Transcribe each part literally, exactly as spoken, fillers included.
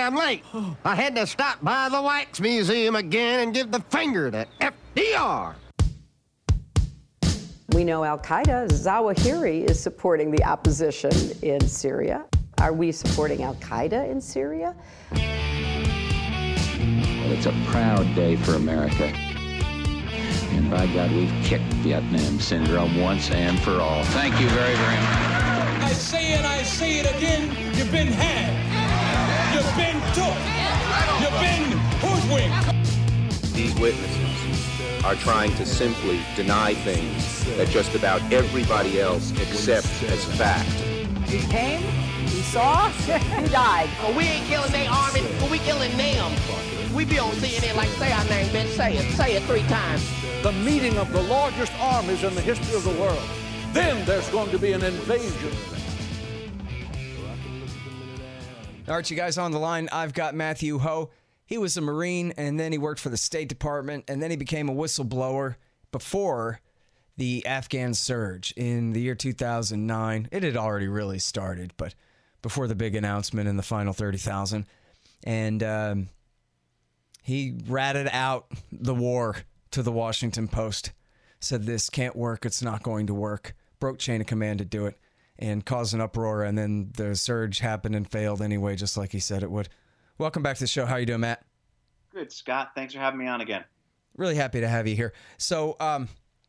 damn late. I had to stop by the Wax Museum again and give the finger to F D R. We know Al-Qaeda, Zawahiri is supporting the opposition in Syria. Are we supporting Al-Qaeda in Syria? Well, it's a proud day for America. And by God, we've kicked Vietnam syndrome once and for all. Thank you very, very much. I say it, I say it again, you've been had. You've been took. You've been hoodwinked. These witnesses are trying to simply deny things that just about everybody else accepts as fact. He came, he saw, he died. Well, we ain't killing their army, but we killing them. We be on C N N like, say our name, bitch, say it. Say it three times. The meeting of the largest armies in the history of the world. Then there's going to be an invasion. All right, you guys on the line. I've got Matthew Hoh. He was a Marine, and then he worked for the State Department, and then he became a whistleblower before the Afghan surge in the year two thousand nine. It had already really started, but before the big announcement in the final thirty thousand. And um, he ratted out the war to the Washington Post, said this can't work, it's not going to work, broke chain of command to do it, and caused an uproar, and then the surge happened and failed anyway, just like he said it would. Welcome back to the show. How you doing, Matt? Good, Scott. Thanks for having me on again. Really happy to have you here. So, um,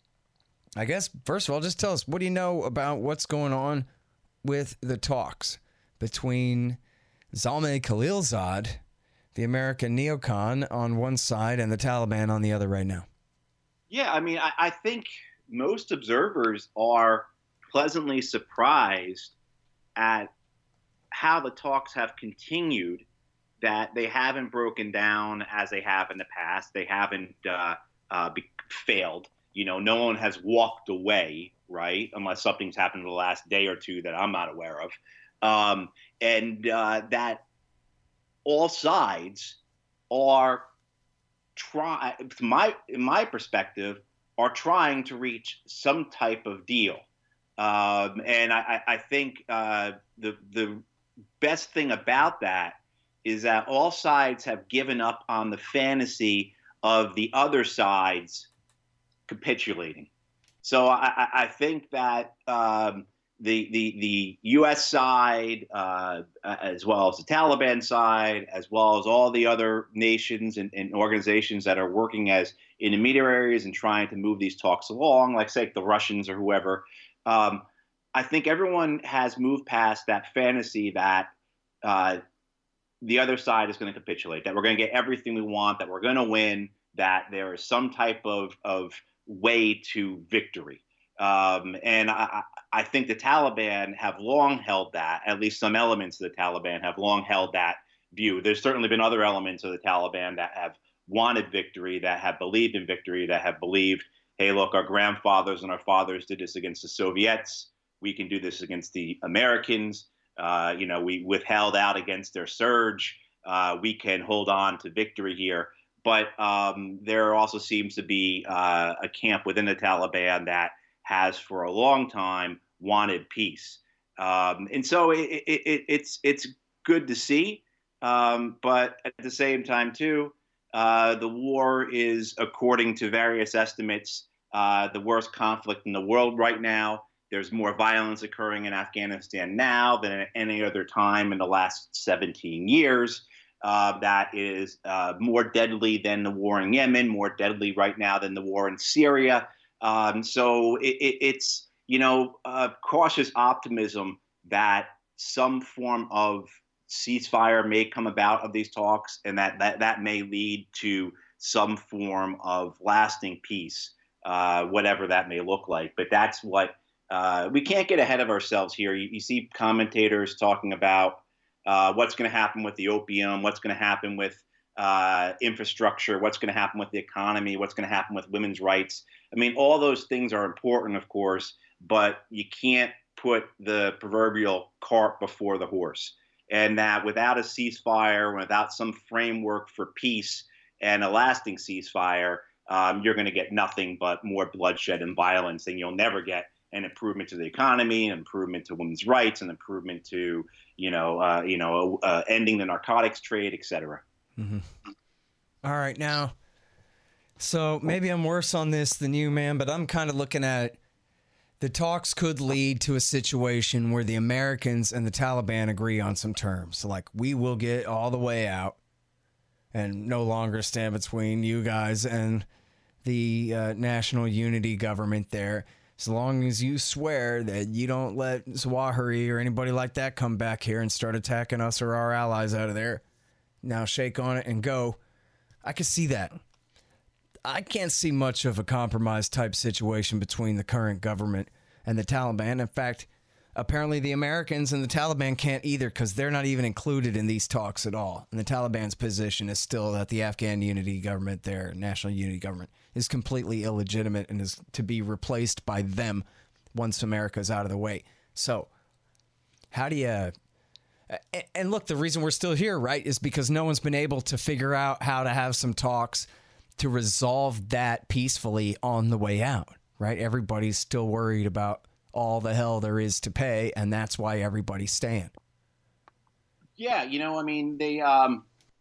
I guess, first of all, just tell us, what do you know about what's going on with the talks between Zalmay Khalilzad, the American neocon, on one side and the Taliban on the other right now? Yeah, I mean, I, I think most observers are pleasantly surprised at how the talks have continued, that they haven't broken down as they have in the past. They haven't uh, uh, be- failed. You know, no one has walked away, right, unless something's happened in the last day or two that I'm not aware of. Um, and uh, that all sides are try, my in my perspective, are trying to reach some type of deal. Um, and I, I think uh, the the best thing about that is that all sides have given up on the fantasy of the other side's capitulating. So I, I think that um, the the the U S side, uh, as well as the Taliban side, as well as all the other nations and, and organizations that are working as intermediaries and trying to move these talks along, like say the Russians or whoever, um, I think everyone has moved past that fantasy that uh, the other side is going to capitulate, that we're going to get everything we want, that we're going to win, that there is some type of, of way to victory. Um, and I, I think the Taliban have long held that, at least some elements of the Taliban have long held that view. There's certainly been other elements of the Taliban that have wanted victory, that have believed in victory, that have believed, hey, look, our grandfathers and our fathers did this against the Soviets. We can do this against the Americans. Uh, you know, we withheld out against their surge. Uh, we can hold on to victory here. But um, there also seems to be uh, a camp within the Taliban that has for a long time wanted peace. Um, and so it, it, it, it's it's good to see. Um, but at the same time, too, uh, the war is, according to various estimates, uh, the worst conflict in the world right now. There's more violence occurring in Afghanistan now than at any other time in the last seventeen years. Uh, that is uh, more deadly than the war in Yemen, more deadly right now than the war in Syria. Um, so it, it, it's, you know, uh, cautious optimism that some form of ceasefire may come about of these talks, and that that, that may lead to some form of lasting peace, uh, whatever that may look like. But that's what uh, we can't get ahead of ourselves here. You, you see commentators talking about uh, what's going to happen with the opium, what's going to happen with uh, infrastructure, what's going to happen with the economy, what's going to happen with women's rights. I mean, all those things are important, of course, but you can't put the proverbial cart before the horse. And that without a ceasefire, without some framework for peace and a lasting ceasefire, um, you're going to get nothing but more bloodshed and violence, and you'll never get an improvement to the economy, an improvement to women's rights, an improvement to you know, uh, you know, uh, ending the narcotics trade, et cetera. Mm-hmm. All right, now, so maybe I'm worse on this than you, man, but I'm kind of looking at the talks could lead to a situation where the Americans and the Taliban agree on some terms. So, like, we will get all the way out and no longer stand between you guys and the uh, national unity government there. As long as you swear that you don't let Zawahiri or anybody like that come back here and start attacking us or our allies out of there. Now shake on it and go. I can see that. I can't see much of a compromise type situation between the current government and the Taliban. In fact, apparently the Americans and the Taliban can't either because they're not even included in these talks at all. And the Taliban's position is still that the Afghan unity government, their national unity government, is completely illegitimate and is to be replaced by them once America's out of the way. So how do you... And look, the reason we're still here, right, is because no one's been able to figure out how to have some talks to resolve that peacefully on the way out, right? Everybody's still worried about all the hell there is to pay, and that's why everybody's staying. Yeah, you know, I mean, they um,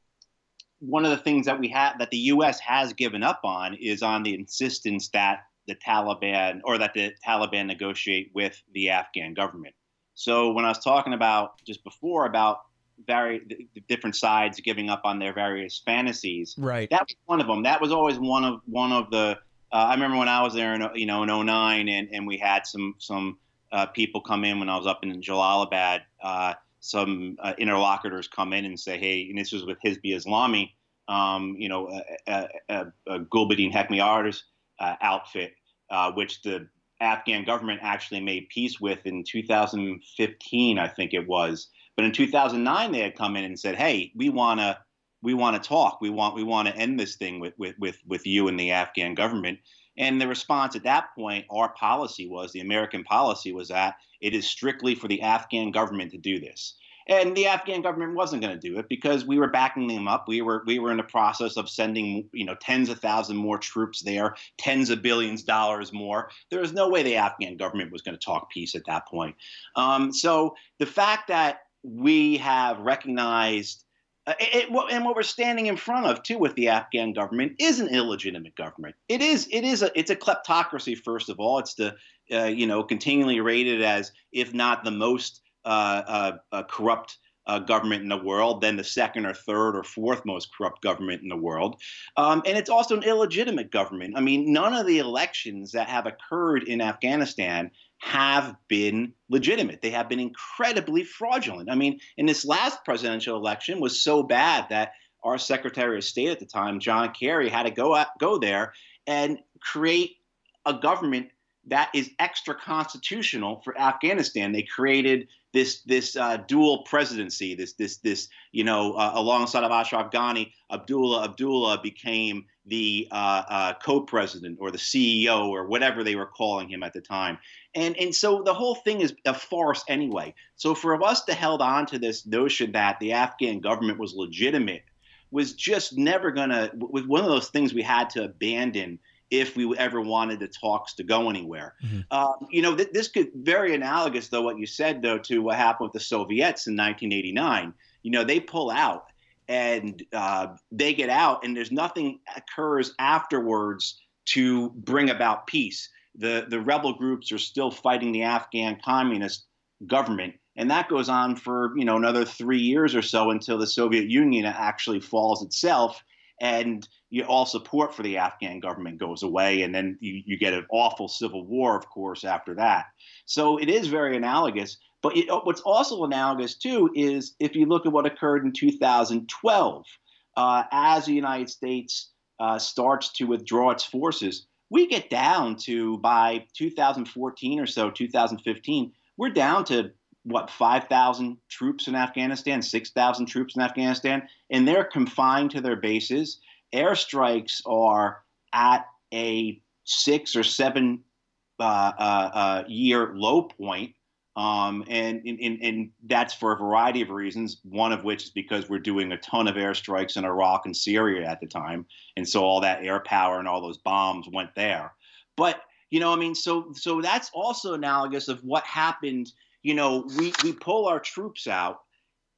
one of the things that we have that the U S has given up on is on the insistence that the Taliban or that the Taliban negotiate with the Afghan government. So when I was talking about just before about very the different sides giving up on their various fantasies, right? That was one of them. That was always one of one of the. Uh, I remember when I was there in you know in oh nine, and and we had some some uh, people come in when I was up in Jalalabad. Uh, some uh, interlocutors come in and say, hey, and this was with Hizb Islami, um, you know, a, a, a Gulbuddin Hekmatyar's uh, outfit, uh, which the Afghan government actually made peace with in two thousand fifteen, I think it was. But in two thousand nine, they had come in and said, "Hey, we want to, we want to talk. We want, we want to end this thing with, with, with, with you and the Afghan government." And the response at that point, our policy was, the American policy was that it is strictly for the Afghan government to do this. And the Afghan government wasn't going to do it because we were backing them up. We were we were in the process of sending, you know, tens of thousands more troops there, tens of billions of dollars more. There was no way the Afghan government was going to talk peace at that point. Um, so the fact that we have recognized uh, it, it, and what we're standing in front of too with the Afghan government is an illegitimate government. It is it is a it's a kleptocracy. First of all, it's the uh, you know continually rated as, if not the most Uh, uh, uh, corrupt uh, government in the world, then the second or third or fourth most corrupt government in the world. Um, and it's also an illegitimate government. I mean, none of the elections that have occurred in Afghanistan have been legitimate. They have been incredibly fraudulent. I mean, in this last presidential election was so bad that our Secretary of State at the time, John Kerry, had to go out, go there and create a government that is extra constitutional for Afghanistan. They created this this uh, dual presidency, this this this you know uh, alongside of Ashraf Ghani, Abdullah Abdullah became the uh, uh, co-president or the C E O or whatever they were calling him at the time. And and so the whole thing is a farce anyway. So for us to held on to this notion that the Afghan government was legitimate was just never gonna was one of those things we had to abandon if we ever wanted the talks to go anywhere. Mm-hmm. Um, you know, th- this could very analogous, though, what you said, though, to what happened with the Soviets in nineteen eighty-nine. You know, they pull out and uh, they get out and there's nothing occurs afterwards to bring about peace. The, the rebel groups are still fighting the Afghan communist government. And that goes on for, you know, another three years or so until the Soviet Union actually falls itself. And you, all support for the Afghan government goes away, and then you, you get an awful civil war, of course, after that. So it is very analogous. But it, what's also analogous, too, is if you look at what occurred in two thousand twelve, uh, as the United States uh, starts to withdraw its forces, we get down to, by two thousand fourteen or so, two thousand fifteen, we're down to, what, five thousand troops in Afghanistan, six thousand troops in Afghanistan, and they're confined to their bases. Airstrikes are at a six or seven uh, uh, uh, year low point. Um, and, and, and that's for a variety of reasons, one of which is because we're doing a ton of airstrikes in Iraq and Syria at the time. And so all that air power and all those bombs went there. But, you know, I mean, so so that's also analogous of what happened. You know, we, we pull our troops out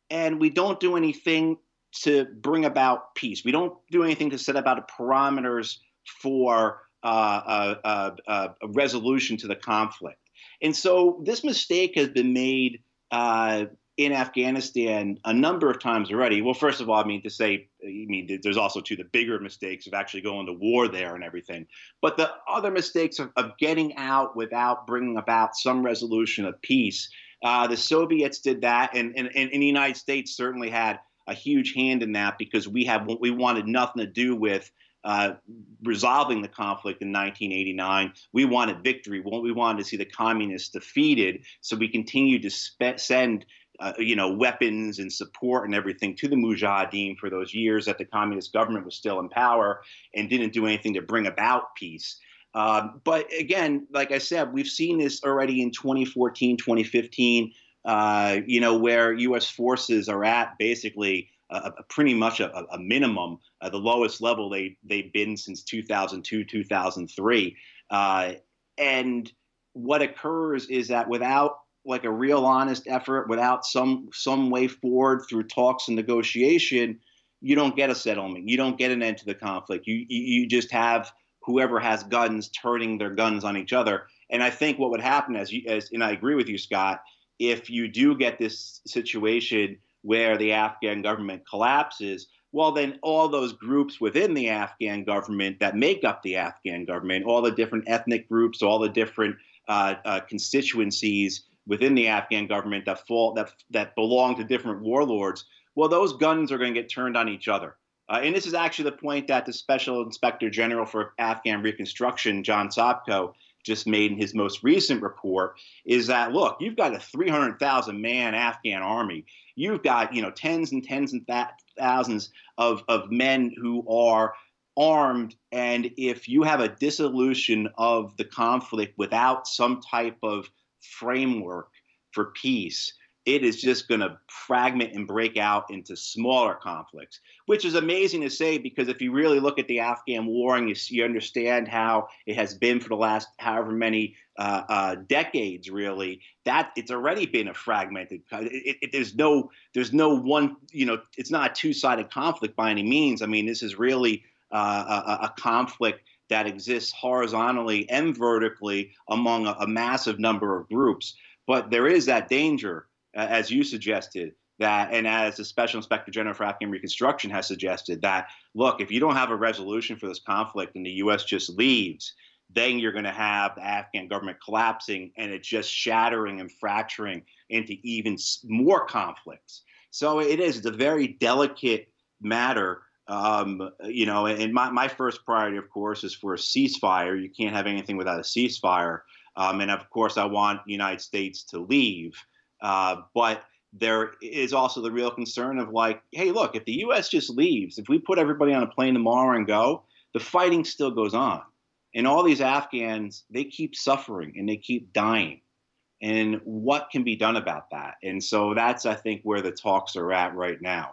and we don't do anything to bring about peace. We don't do anything to set about parameters for uh, a, a, a resolution to the conflict. And so this mistake has been made uh, in Afghanistan a number of times already. Well, first of all, I mean, to say, I mean, there's also two the bigger mistakes of actually going to war there and everything. But the other mistakes of, of getting out without bringing about some resolution of peace. Uh, the Soviets did that, and, and, and the United States certainly had a huge hand in that because we have we wanted nothing to do with uh, resolving the conflict in nineteen eighty-nine. We wanted victory. We wanted to see the communists defeated, so we continued to spe- send uh, you know weapons and support and everything to the Mujahideen for those years that the communist government was still in power and didn't do anything to bring about peace. Um, but again, like I said, we've seen this already in twenty fourteen, twenty fifteen. Uh, you know, where U S forces are at basically a, a pretty much a, a minimum, uh, the lowest level they, they've been since two thousand two, two thousand three. Uh, and what occurs is that without like a real honest effort, without some some way forward through talks and negotiation, you don't get a settlement. You don't get an end to the conflict. You, you, you just have whoever has guns turning their guns on each other. And I think what would happen, as you, as, and I agree with you, Scott, if you do get this situation where the Afghan government collapses, well, then all those groups within the Afghan government that make up the Afghan government, all the different ethnic groups, all the different uh, uh, constituencies within the Afghan government that fall that that belong to different warlords, well, those guns are going to get turned on each other. Uh, and this is actually the point that the Special Inspector General for Afghan Reconstruction, John Sopko, just made in his most recent report, is that, look, you've got a three hundred thousand man Afghan army. You've got, you know, tens and tens and th- thousands of, of men who are armed. And if you have a dissolution of the conflict without some type of framework for peace, it is just going to fragment and break out into smaller conflicts, which is amazing to say because if you really look at the Afghan war and you, you understand how it has been for the last however many uh, uh, decades, really, that it's already been a fragmented. It, it, there's no, there's no one, you know, it's not a two-sided conflict by any means. I mean, this is really uh, a, a conflict that exists horizontally and vertically among a, a massive number of groups. But there is that danger, as you suggested, that, and as the Special Inspector General for Afghan Reconstruction has suggested, that, look, if you don't have a resolution for this conflict and the U S just leaves, then you're going to have the Afghan government collapsing and it just shattering and fracturing into even more conflicts. So it is, it's a very delicate matter. Um, you know, and my, my first priority, of course, is for a ceasefire. You can't have anything without a ceasefire. Um, and of course, I want the United States to leave. Uh, but there is also the real concern of like, hey, look, if the U S just leaves, if we put everybody on a plane tomorrow and go, the fighting still goes on. And all these Afghans, they keep suffering and they keep dying. And what can be done about that? And so that's, I think, where the talks are at right now.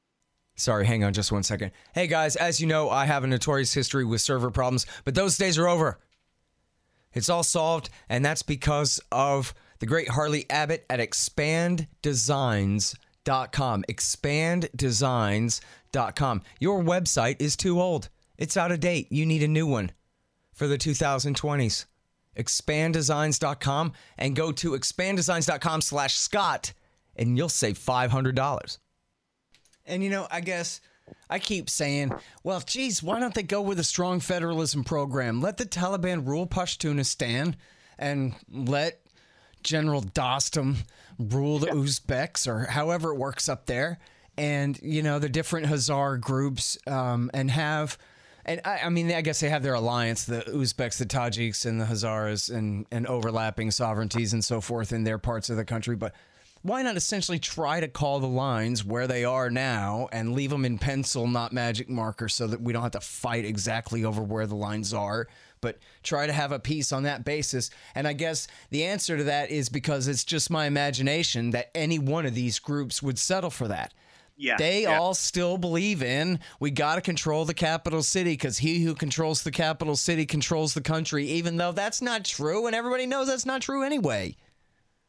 Sorry, hang on just one second. Hey, guys, as you know, I have a notorious history with server problems, but those days are over. It's all solved, and that's because of the great Harley Abbott at expand designs dot com. expand designs dot com. Your website is too old. It's out of date. You need a new one for the two thousand twenties. expand designs dot com and go to expand designs dot com slash Scott, and you'll save five hundred dollars. And, you know, I guess I keep saying, well, geez, why don't they go with a strong federalism program? Let the Taliban rule Pashtunistan and let General Dostum rule the Uzbeks or however it works up there. And, you know, the different Hazar groups um, and have, and I, I mean, I guess they have their alliance, the Uzbeks, the Tajiks, and the Hazaras and, and overlapping sovereignties and so forth in their parts of the country. But why not essentially try to call the lines where they are now and leave them in pencil, not magic marker, so that we don't have to fight exactly over where the lines are, but try to have a peace on that basis? And I guess the answer to that is because it's just my imagination that any one of these groups would settle for that. Yeah, they yeah. all still believe in we got to control the capital city because he who controls the capital city controls the country, even though that's not true, and everybody knows that's not true anyway.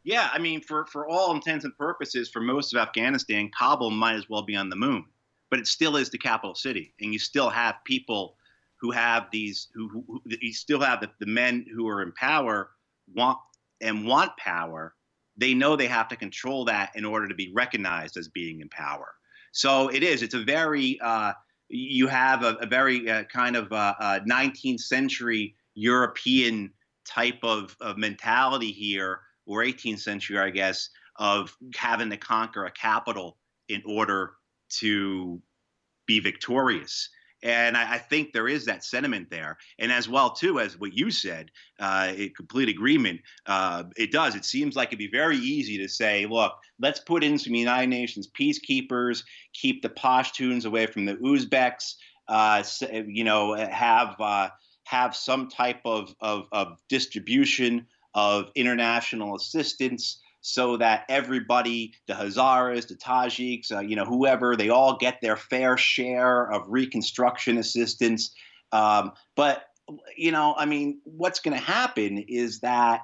Yeah, I mean, for, for all intents and purposes, for most of Afghanistan, Kabul might as well be on the moon. But it still is the capital city. And you still have people who have these, who, who, who you still have the, the men who are in power want and want power. They know they have to control that in order to be recognized as being in power. So it is, it's a very, uh, you have a, a very uh, kind of uh, uh, nineteenth century European type of, of mentality here, or eighteenth century, I guess, of having to conquer a capital in order to be victorious. And I, I think there is that sentiment there. And as well, too, as what you said, uh, in complete agreement, uh, it does. It seems like it'd be very easy to say, look, let's put in some United Nations peacekeepers, keep the Pashtuns away from the Uzbeks, uh, you know, have uh, have some type of, of, of distribution of international assistance, so that everybody, the Hazaras, the Tajiks, uh, you know, whoever, they all get their fair share of reconstruction assistance. Um, but, you know, I mean, what's going to happen is that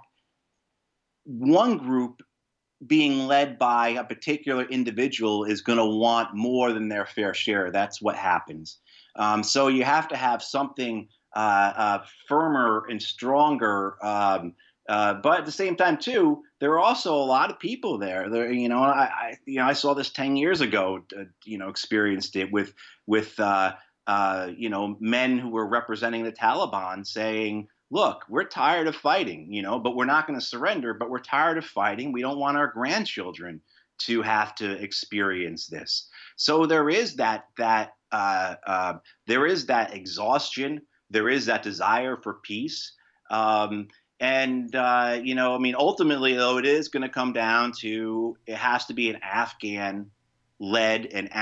one group being led by a particular individual is going to want more than their fair share. That's what happens. Um, so you have to have something uh, uh, firmer and stronger. Um, Uh, but at the same time, too, there are also a lot of people there. There, you know, I, I, you know, I saw this ten years ago. Uh, you know, experienced it with, with, uh, uh, you know, men who were representing the Taliban saying, "Look, we're tired of fighting, you know, but we're not going to surrender. But we're tired of fighting. We don't want our grandchildren to have to experience this." So there is that that uh, uh, there is that exhaustion. There is that desire for peace. Um, And, uh, you know, I mean, ultimately, though, it is going to come down to, it has to be an Afghan-led and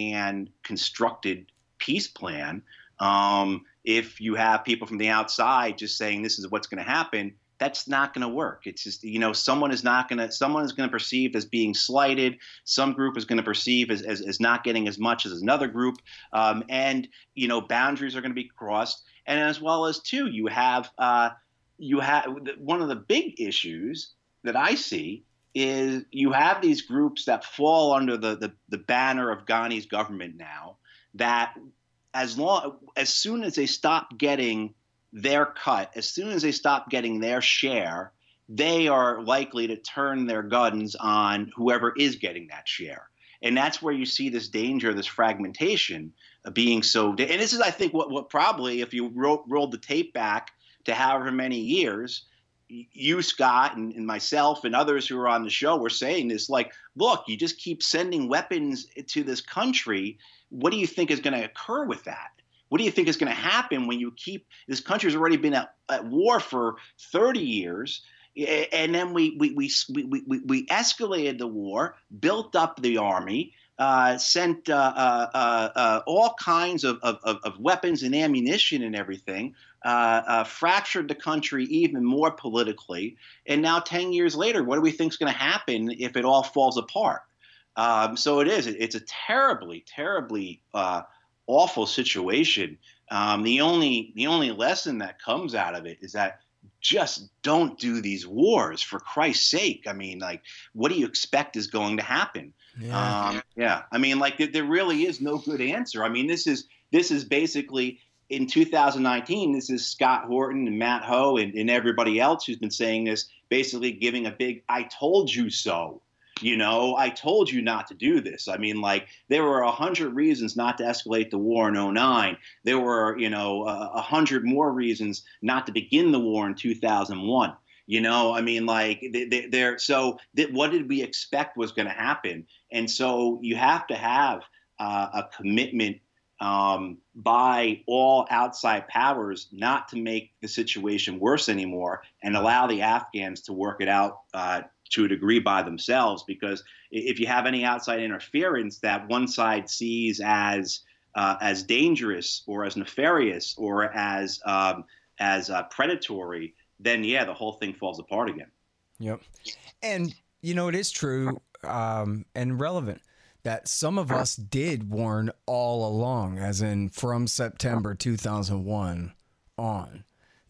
Afghan-constructed peace plan. Um, if you have people from the outside just saying this is what's going to happen, that's not going to work. It's just, you know, someone is not going to, someone is going to perceive as being slighted. Some group is going to perceive as, as, as not getting as much as another group. Um, and, you know, boundaries are going to be crossed. And as well as, too, you have uh, – You have one of the big issues that I see is you have these groups that fall under the, the, the banner of Ghani's government now, that as long as soon as they stop getting their cut, as soon as they stop getting their share, they are likely to turn their guns on whoever is getting that share. And that's where you see this danger, this fragmentation of being so. And this is, I think, what, what probably, if you ro- rolled the tape back to however many years, you, Scott, and, and myself and others who are on the show were saying this, like, look, you just keep sending weapons to this country. What do you think is going to occur with that? What do you think is going to happen when you keep – this country has already been at, at war for thirty years, and then we, we, we, we, we, we escalated the war, built up the army, Uh, sent uh, uh, uh, uh, all kinds of, of, of weapons and ammunition and everything, uh, uh, fractured the country even more politically. And now ten years later, what do we think is going to happen if it all falls apart? Um, so it is. It's a terribly, terribly uh, awful situation. Um, the only the only lesson that comes out of it is that just don't do these wars, for Christ's sake. I mean, like, what do you expect is going to happen? Yeah. Um, yeah. I mean, like, there, there really is no good answer. I mean, this is this is basically in two thousand nineteen, this is Scott Horton and Matt Ho and, and everybody else who's been saying this, basically giving a big "I told you so." You know, I told you not to do this. I mean, like, there were a hundred reasons not to escalate the war in oh nine. There were, you know, a hundred more reasons not to begin the war in two thousand one. You know, I mean, like, they, they're so that what did we expect was going to happen? And so you have to have uh, a commitment um, by all outside powers not to make the situation worse anymore and allow the Afghans to work it out uh, to a degree by themselves. Because if you have any outside interference that one side sees as uh, as dangerous or as nefarious or as um, as uh, predatory, then yeah, the whole thing falls apart again. Yep. And, you know, it is true um, and relevant that some of us did warn all along, as in from September two thousand one on, that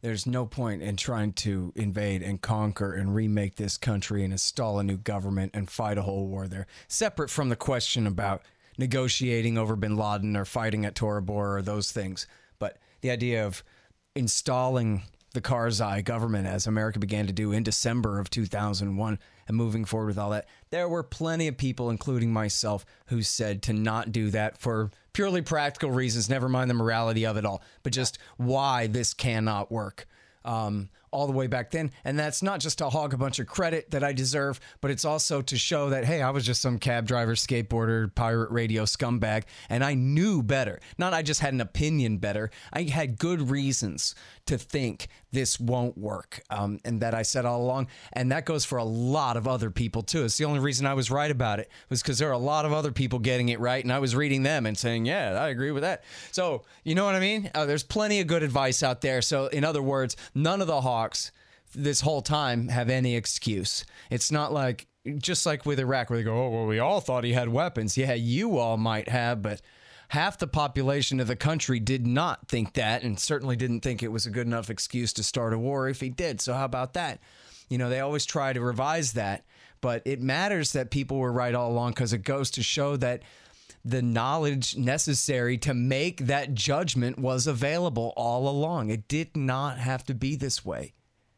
there's no point in trying to invade and conquer and remake this country and install a new government and fight a whole war there. Separate from the question about negotiating over bin Laden or fighting at Tora Bora or those things. But the idea of installing the Karzai government, as America began to do in December of two thousand one, and moving forward with all that, there were plenty of people, including myself, who said to not do that for purely practical reasons, never mind the morality of it all, but just why this cannot work. Um, all the way back then. And that's not just to hog a bunch of credit that I deserve, but it's also to show that, hey, I was just some cab driver, skateboarder, pirate radio scumbag, and I knew better. Not I just had an opinion better. I had good reasons to think this won't work, um, and that I said all along. And that goes for a lot of other people, too. It's the only reason I was right about it was because there are a lot of other people getting it right, and I was reading them and saying, yeah, I agree with that. So, you know what I mean? Uh, there's plenty of good advice out there. So, in other words, none of the Hawks this whole time have any excuse. It's not like, just like with Iraq, where they go, oh, well, we all thought he had weapons. Yeah, you all might have, but half the population of the country did not think that, and certainly didn't think it was a good enough excuse to start a war if he did. So how about that? You know, they always try to revise that, but it matters that people were right all along, because it goes to show that the knowledge necessary to make that judgment was available all along. It did not have to be this way.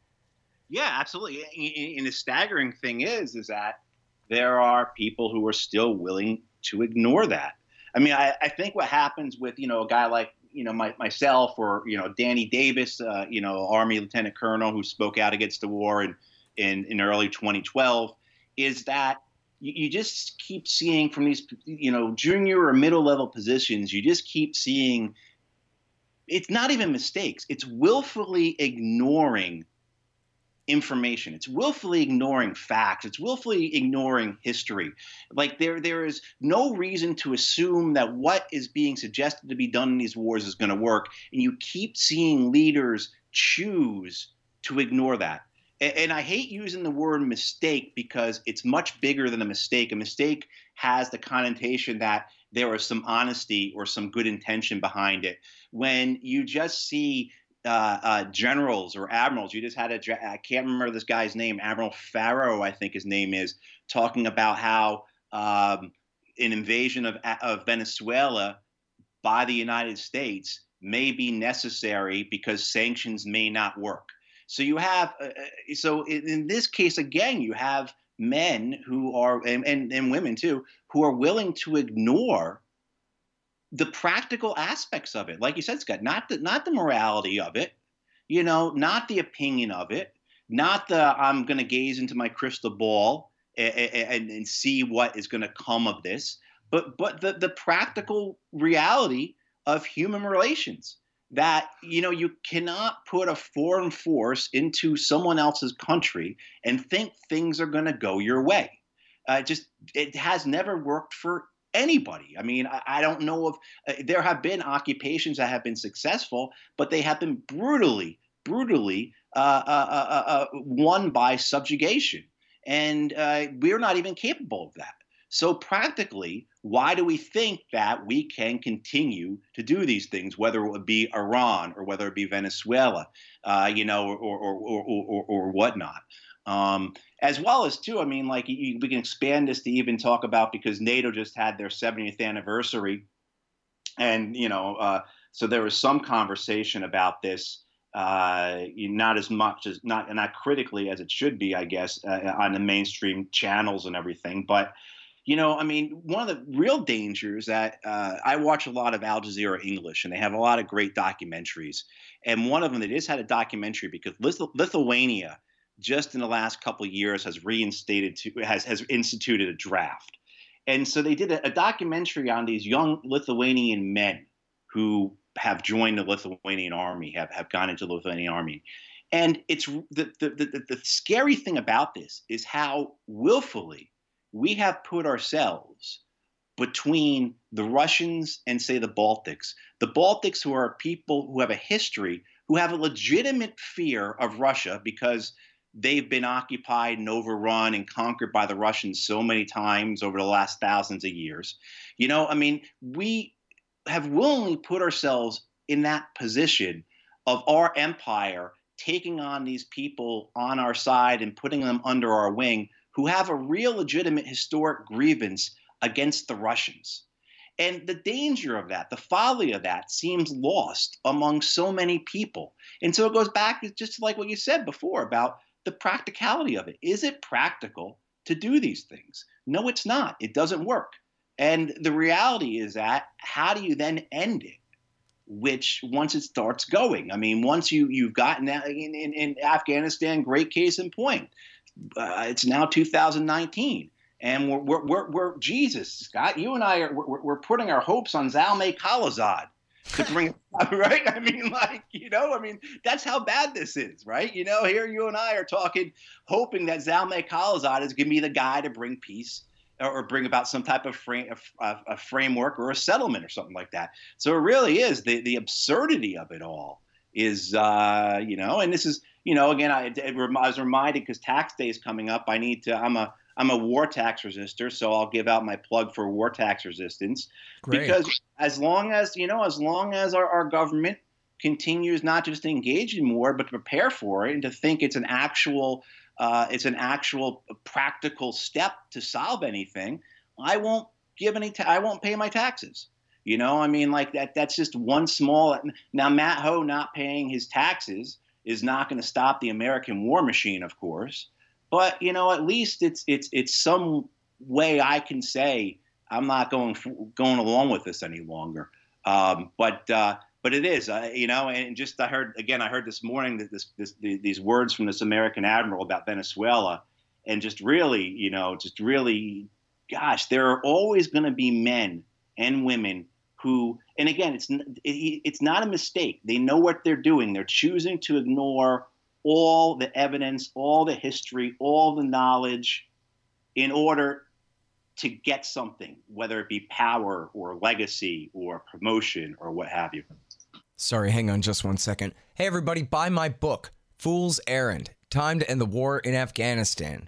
Yeah, absolutely. And the staggering thing is, is that there are people who are still willing to ignore that. I mean, I, I think what happens with, you know, a guy like, you know, my, myself or, you know, Danny Davis, uh, you know, Army Lieutenant Colonel who spoke out against the war in, in, in early twenty twelve, is that you, you just keep seeing from these, you know, junior or middle level positions, you just keep seeing, it's not even mistakes. It's willfully ignoring information. It's willfully ignoring facts. It's willfully ignoring history. Like there, there is no reason to assume that what is being suggested to be done in these wars is going to work. And you keep seeing leaders choose to ignore that. And, and I hate using the word mistake because it's much bigger than a mistake. A mistake has the connotation that there was some honesty or some good intention behind it. When you just see Uh, uh, generals or admirals. You just had a, I can't remember this guy's name, Admiral Farrow, I think his name is, talking about how um, an invasion of, of Venezuela by the United States may be necessary because sanctions may not work. So you have, uh, so in, in this case, again, you have men who are, and, and, and women too, who are willing to ignore the practical aspects of it. Like you said, Scott, not the, not the morality of it, you know, not the opinion of it, not the I'm going to gaze into my crystal ball and, and, and see what is going to come of this, but but the, the practical reality of human relations that, you know, you cannot put a foreign force into someone else's country and think things are going to go your way. Uh, just it has never worked for anybody. I mean, I, I don't know if uh, there have been occupations that have been successful, but they have been brutally, brutally uh, uh, uh, uh, won by subjugation. And uh, we're not even capable of that. So practically, why do we think that we can continue to do these things, whether it would be Iran or whether it be Venezuela, uh, you know, or, or, or, or, or whatnot? Um, as well as, too, I mean, like you, we can expand this to even talk about, because NATO just had their seventieth anniversary. And, you know, uh, so there was some conversation about this, uh, not as much as not not critically as it should be, I guess, uh, on the mainstream channels and everything. But, you know, I mean, one of the real dangers that uh, I watch a lot of Al Jazeera English, and they have a lot of great documentaries. And one of them, they just had a documentary because Lith- Lithuania just in the last couple of years has reinstated to has has instituted a draft. And so they did a, a documentary on these young Lithuanian men who have joined the Lithuanian army, have, have gone into the Lithuanian army. And it's the, the, the, the scary thing about this is how willfully we have put ourselves between the Russians and, say, the Baltics. The Baltics, who are people who have a history, who have a legitimate fear of Russia because they've been occupied and overrun and conquered by the Russians so many times over the last thousands of years. You know, I mean, we have willingly put ourselves in that position of our empire taking on these people on our side and putting them under our wing who have a real legitimate historic grievance against the Russians. And the danger of that, the folly of that seems lost among so many people. And so it goes back just like what you said before about the practicality of it. Is it practical to do these things? No, it's not. It doesn't work. And the reality is that how do you then end it? Which once it starts going, I mean, once you, you've gotten that in, in, in Afghanistan, great case in point. Uh, it's now two thousand nineteen. And we're, we're, we're, we're Jesus, Scott, you and I are we're, we're putting our hopes on Zalmay Khalilzad to bring it up, right? I mean, like, you know, I mean, that's how bad this is, right? You know, here you and I are talking, hoping that Zalmay Khalilzad is going to be the guy to bring peace or, or bring about some type of frame, a, a framework or a settlement or something like that. So it really is the, the absurdity of it all is, uh, you know, and this is, you know, again, I, I was reminded because tax day is coming up. I need to, I'm a, I'm a war tax resistor, so I'll give out my plug for war tax resistance. Great. Because as long as, you know, as long as our, our government continues not just to engage in war, but to prepare for it and to think it's an actual, uh, it's an actual practical step to solve anything, I won't give any, ta- I won't pay my taxes. You know, I mean, like that, that's just one small, now Matt Hoh not paying his taxes is not going to stop the American war machine, of course. But, you know, at least it's it's it's some way I can say I'm not going going along with this any longer. Um, but uh, but it is, uh, you know, and just I heard again, I heard this morning that this, this these words from this American admiral about Venezuela, and just really, you know, just really, gosh, there are always going to be men and women who, and again, it's it, it's not a mistake. They know what they're doing. They're choosing to ignore all the evidence, all the history, all the knowledge in order to get something, whether it be power or legacy or promotion or what have you. Sorry, hang on just one second. Hey, everybody, buy my book, Fool's Errand, Time to End the War in Afghanistan.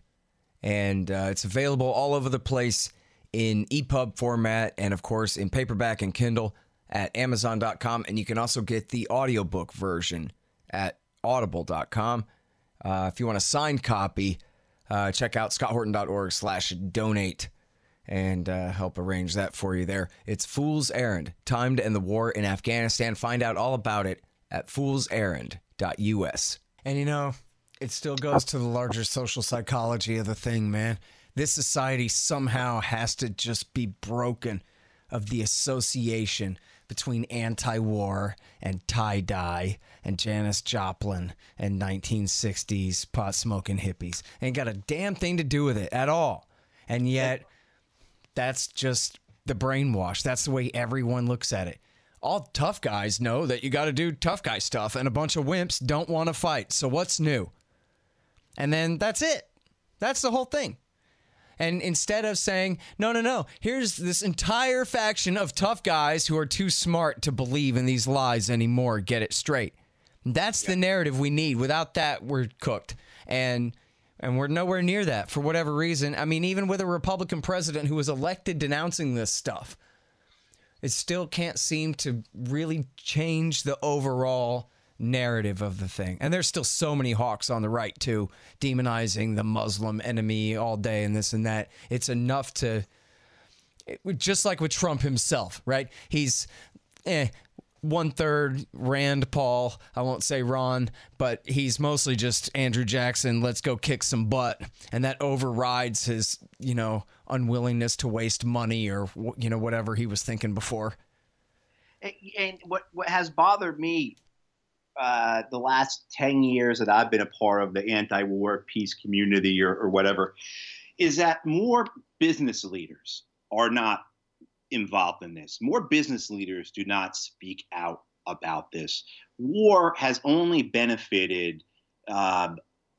And uh, it's available all over the place in E P U B format and, of course, in paperback and Kindle at amazon dot com. And you can also get the audiobook version at audible dot com. Uh, if you want a signed copy, uh, check out scott horton dot org slash donate and uh, help arrange that for you there. It's Fool's Errand, Time to End the War in Afghanistan. Find out all about it at fools errand dot u s. And, you know, it still goes to the larger social psychology of the thing, man. This society somehow has to just be broken of the association between anti-war and tie-dye and Janis Joplin and nineteen sixties pot-smoking hippies. Ain't got a damn thing to do with it at all. And yet, that's just the brainwash. That's the way everyone looks at it. All tough guys know that you got to do tough guy stuff, and a bunch of wimps don't want to fight. So what's new? And then that's it. That's the whole thing. And instead of saying, no, no, no, here's this entire faction of tough guys who are too smart to believe in these lies anymore, get it straight. That's yeah. the narrative we need. Without that, we're cooked. And and we're nowhere near that for whatever reason. I mean, even with a Republican president who was elected denouncing this stuff, it still can't seem to really change the overall narrative of the thing. And there's still so many hawks on the right too, demonizing the Muslim enemy all day and this and that. It's enough to, it, just like with Trump himself, right? He's eh, one third Rand Paul. I won't say Ron, but he's mostly just Andrew Jackson. Let's go kick some butt. And that overrides his, you know, unwillingness to waste money or, you know, whatever he was thinking before. And, and what, what has bothered me Uh, the last ten years that I've been a part of the anti-war peace community or, or whatever, is that more business leaders are not involved in this. More business leaders do not speak out about this. War has only benefited uh,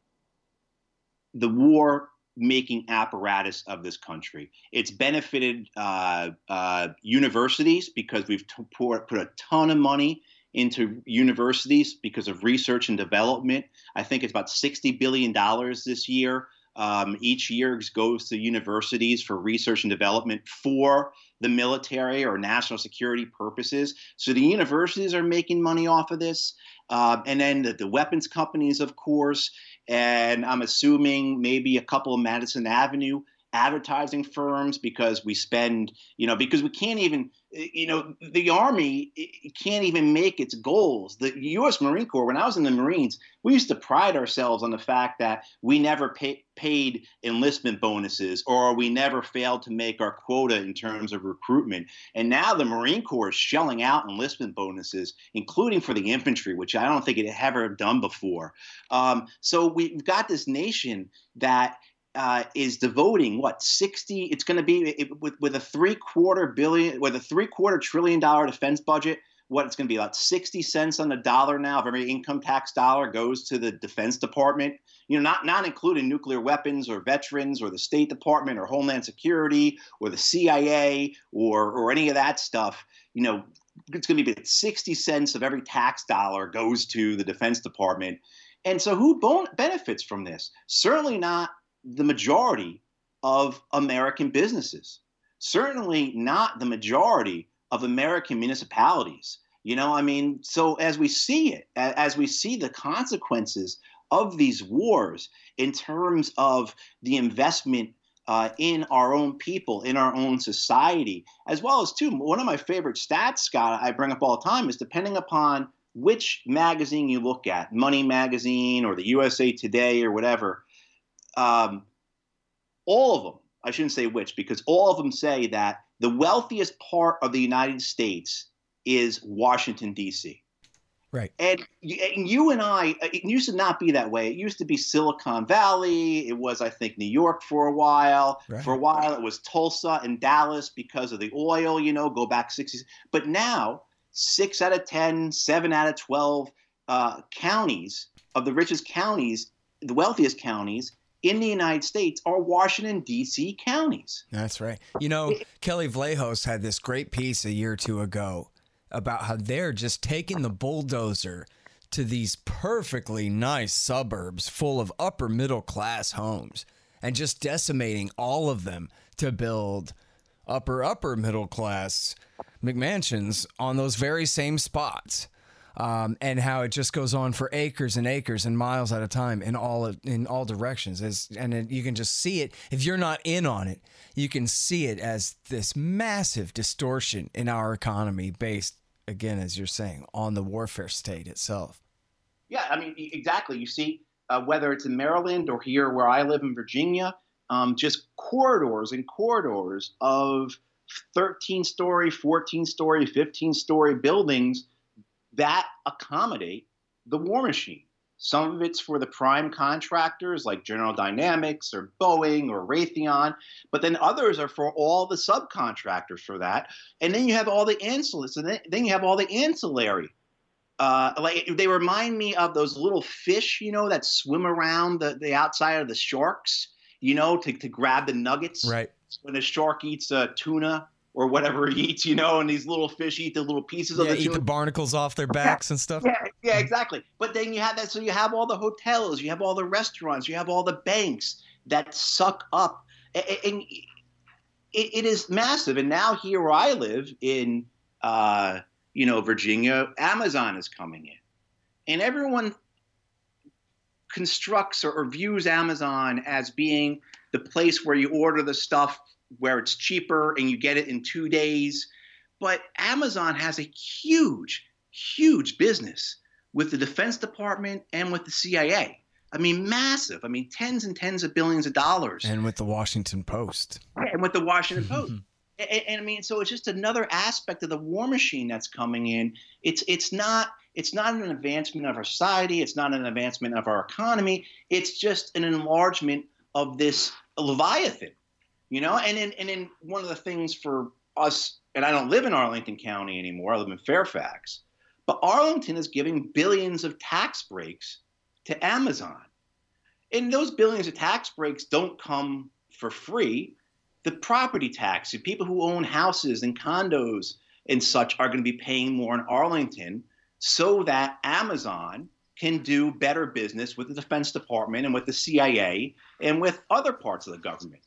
the war-making apparatus of this country. It's benefited uh, uh, universities because we've t- put, put a ton of money into universities because of research and development. I think it's about sixty billion dollars this year. Um, each year goes to universities for research and development for the military or national security purposes. So the universities are making money off of this. Uh, and then the, the weapons companies, of course. And I'm assuming maybe a couple of Madison Avenue advertising firms, because we spend, you know, because we can't even, you know, the Army can't even make its goals. The U S Marine Corps, when I was in the Marines, we used to pride ourselves on the fact that we never pay, paid enlistment bonuses, or we never failed to make our quota in terms of recruitment. And now the Marine Corps is shelling out enlistment bonuses, including for the infantry, which I don't think it had ever done before. Um, so we've got this nation that Uh, is devoting what sixty? It's going to be it, with with a three quarter billion, with a three quarter trillion dollar defense budget. What it's going to be about sixty cents on the dollar now of every income tax dollar goes to the Defense Department. You know, not not including nuclear weapons or veterans or the State Department or Homeland Security or the C I A or or any of that stuff. You know, it's going to be sixty cents of every tax dollar goes to the Defense Department. And so, who bon- benefits from this? Certainly not the majority of American businesses, certainly not the majority of American municipalities. You know, I mean, so as we see it, as we see the consequences of these wars in terms of the investment uh, in our own people, in our own society, as well as, too, one of my favorite stats, Scott, I bring up all the time, is depending upon which magazine you look at, Money Magazine or the U S A Today or whatever, Um, all of them, I shouldn't say which, because all of them say that the wealthiest part of the United States is Washington, D C. Right. And, and you and I, it used to not be that way. It used to be Silicon Valley. It was, I think, New York for a while. Right. For a while, it was Tulsa and Dallas because of the oil, you know, go back sixties. But now, six out of ten, seven out of twelve uh, counties of the richest counties, the wealthiest counties, in the United States are Washington, D C counties. That's right. You know, Kelly Vlahos had this great piece a year or two ago about how they're just taking the bulldozer to these perfectly nice suburbs full of upper middle class homes and just decimating all of them to build upper, upper middle class McMansions on those very same spots. Um, and how it just goes on for acres and acres and miles at a time in all in all directions. As, and it, you can just see it. If you're not in on it, you can see it as this massive distortion in our economy based, again, as you're saying, on the warfare state itself. Yeah, I mean, exactly. You see, uh, whether it's in Maryland or here where I live in Virginia, um, just corridors and corridors of thirteen-story, fourteen-story, fifteen-story buildings that accommodate the war machine. Some of it's for the prime contractors like General Dynamics or Boeing or Raytheon, but then others are for all the subcontractors for that. And then you have all the ancillary, so then, then you have all the ancillary. Uh, like they remind me of those little fish, you know, that swim around the, the outside of the sharks, you know, to, to grab the nuggets. Right. When a shark eats uh, tuna or whatever he eats, you know, and these little fish eat the little pieces yeah, of the eat tuna. the barnacles off their backs yeah, and stuff. Yeah, yeah, exactly. But then you have that, so you have all the hotels, you have all the restaurants, you have all the banks that suck up, and, and it, it is massive. And now here where I live in, uh, you know, Virginia, Amazon is coming in, and everyone constructs or, or views Amazon as being the place where you order the stuff where it's cheaper and you get it in two days. But Amazon has a huge, huge business with the Defense Department and with the C I A. I mean, massive. I mean, tens and tens of billions of dollars. And with the Washington Post. And with the Washington Post. and, and I mean, so it's just another aspect of the war machine that's coming in. It's it's not it's not an advancement of our society. It's not an advancement of our economy. It's just an enlargement of this Leviathan. You know, and in, and in one of the things for us, and I don't live in Arlington County anymore, I live in Fairfax, but Arlington is giving billions of tax breaks to Amazon. And those billions of tax breaks don't come for free. The property tax, the people who own houses and condos and such are going to be paying more in Arlington so that Amazon can do better business with the Defense Department and with the C I A and with other parts of the government.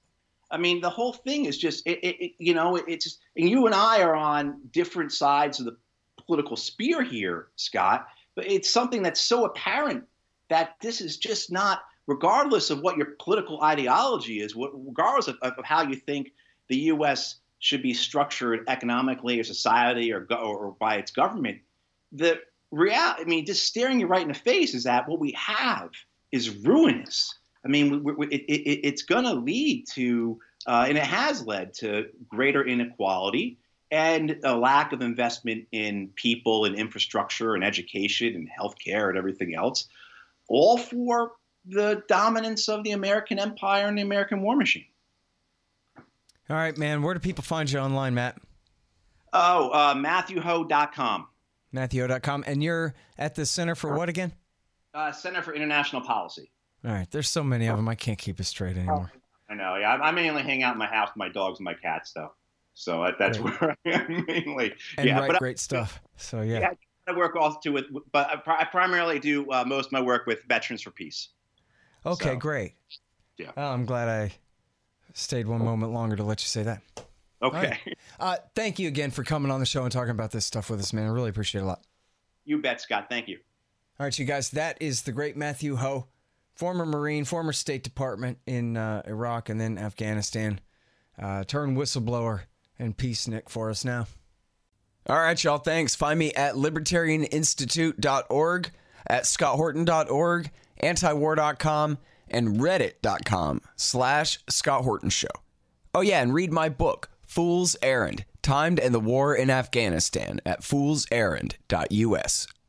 I mean, the whole thing is just, it, it, it, you know, it's just, and you and I are on different sides of the political spear here, Scott, but it's something that's so apparent that this is just not, regardless of what your political ideology is, what, regardless of, of how you think the U S should be structured economically or society or, or by its government, the reality, I mean, just staring you right in the face is that what we have is ruinous. I mean, we, we, it, it, it's going to lead to, uh, and it has led to greater inequality and a lack of investment in people and infrastructure and education and healthcare and everything else, all for the dominance of the American empire and the American war machine. All right, man. Where do people find you online, Matt? Oh, uh, Matthew Ho dot com. Matthew Ho dot com. And you're at the Center for what again? Uh, Center for International Policy. All right. There's so many of them. I can't keep it straight anymore. I know. Yeah, I, I mainly hang out in my house with my dogs and my cats, though. So uh, that's great. Where I am mainly. And yeah, write but great I, stuff. So, yeah. yeah. I work also with, but I, I primarily do uh, most of my work with Veterans for Peace. Okay, so, great. Yeah. Oh, I'm glad I stayed one moment longer to let you say that. Okay. Right. Uh, thank you again for coming on the show and talking about this stuff with us, man. I really appreciate it a lot. You bet, Scott. Thank you. All right, you guys, that is the great Matthew Ho, former Marine, former State Department in uh, Iraq and then Afghanistan, uh, turned whistleblower and peacenik for us now. All right, y'all, thanks. Find me at libertarian institute dot org, at scott horton dot org, antiwar dot com, and reddit dot com slash Scott Horton Show. Oh, yeah, and read my book, Fool's Errand, Time to End the War in Afghanistan, at fools errand dot U S.